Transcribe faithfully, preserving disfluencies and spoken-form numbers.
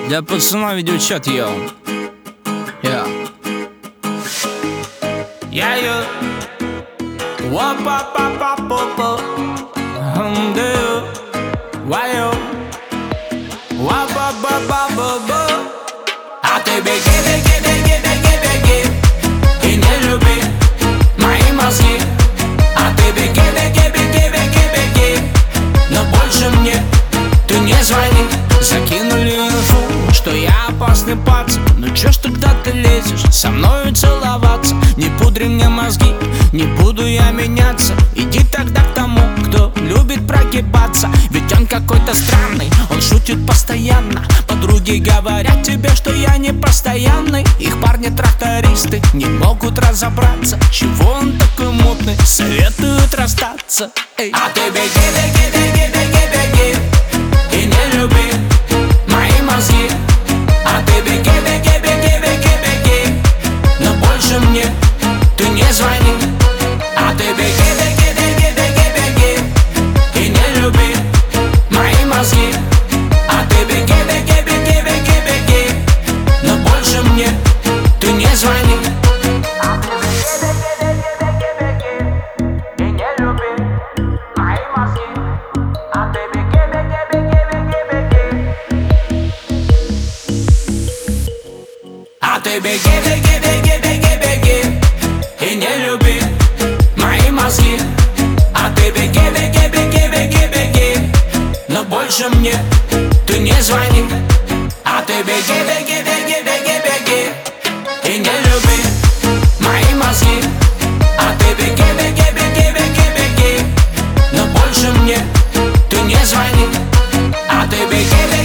Для пацана видеочат, йоу. Я Я йо Ва-па-па-па-па-па Хм-дэю Ва-йо Ва-ба-ба-ба-ба-ба. А ты беги, беги, беги, беги, беги и не люби мои мозги. А ты беги, беги, беги, беги, беги, но больше мне ты не звони. Закинули инфу, что я опасный пацан. Ну чё ж тогда ты лезешь со мною целоваться? Не пудри мне мозги, не буду я меняться. Иди тогда к тому, кто любит прогибаться. Ведь он какой-то странный, он шутит постоянно. Подруги говорят тебе, что я не постоянный. Их парни-трактористы не могут разобраться, чего он такой мутный, советуют расстаться. Эй. А ты беги, беги, беги, беги, беги и не люби мои мозги. А ты беги, беги, беги, беги, беги, но больше мне ты не звони. А ты беги, беги, беги, беги, беги и не люби мои мозги. А ты беги, беги, беги, беги, беги, но больше мне ты не звони. А ты беги, беги, беги, беги, беги и не люби мои мозги. А ты беги, беги, беги, беги, беги. А ты беги, беги, беги, беги, беги и не люби мои мозги. А ты беги, беги, беги, беги, беги, но больше мне ты не звони. А ты беги, беги, беги, беги, беги и не люби мои мозги. А ты беги, беги, беги, беги, беги, но больше мне ты не звони. А ты беги, беги.